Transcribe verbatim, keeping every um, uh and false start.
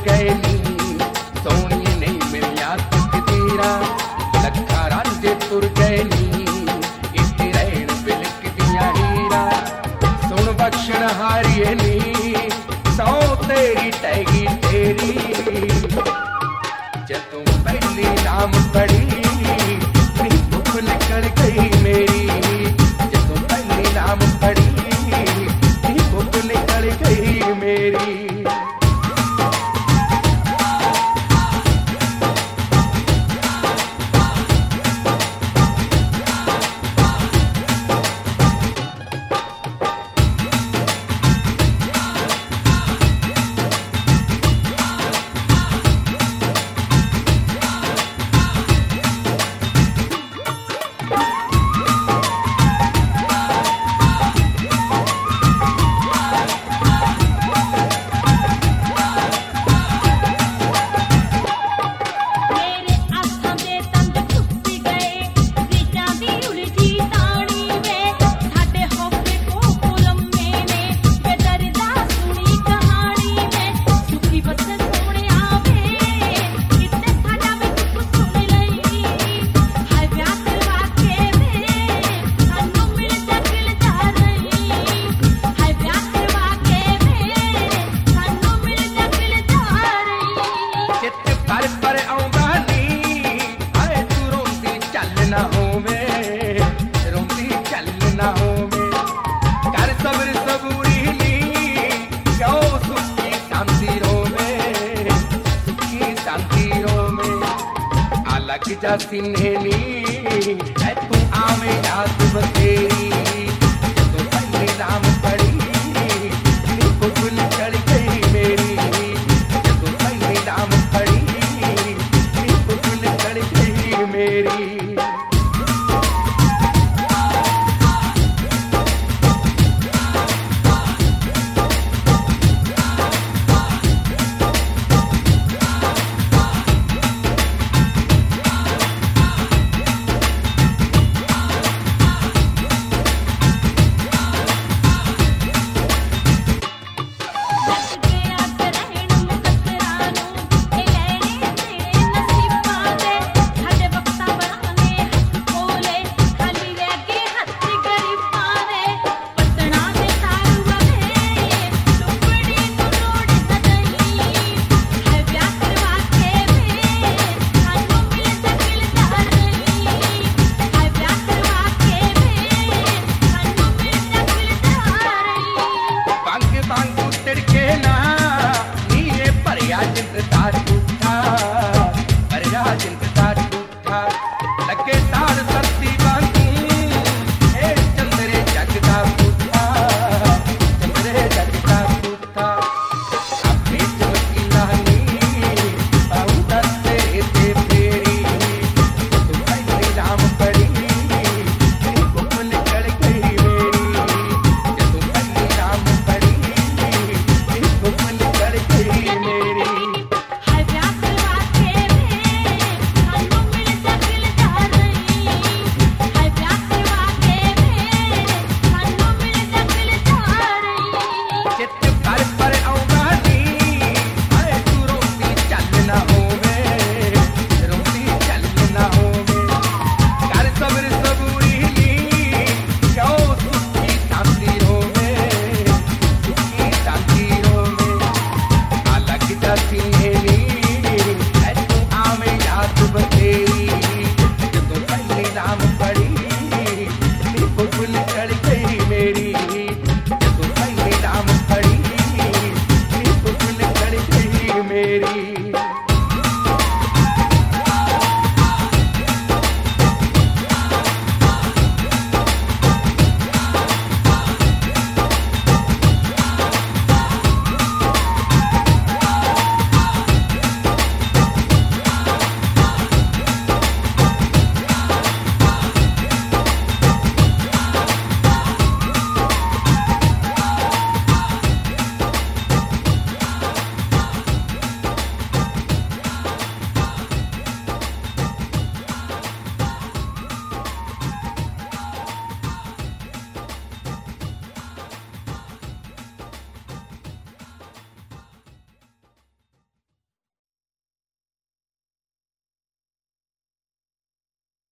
गए नी सोहणिए नहीं मिलिया तुक तेरा लखा रांझे तुर गए नी इत्ते रहन बिलक दियां हीरा सुन बख्शण हारिए नी सौ तेरी टैगी तेरी जदों पहली नाम पढ़ी नी भुख निकल गई मेरी जदों पहली नाम पढ़ी नी भुख निकल गई मेरी। लग जा सिन्हेनी है तू आवे याद बतेरी तो पहली नाम पढ़ी नी भुख निकल गई मेरी तो पहली नाम पढ़ी नी भुख निकल गई मेरी। लगे तार सर्दी बांधू ए चंद्रे जगदा पुथा चंद्रे जगदा पुथा अपनी चमकी लानी पाऊ दस्ते ते फेरी तू पहली नाम पढ़ी नी भुख निकल गई मेरी तू पहली नाम पढ़ी नी भुख निकल गई मेरी। I'm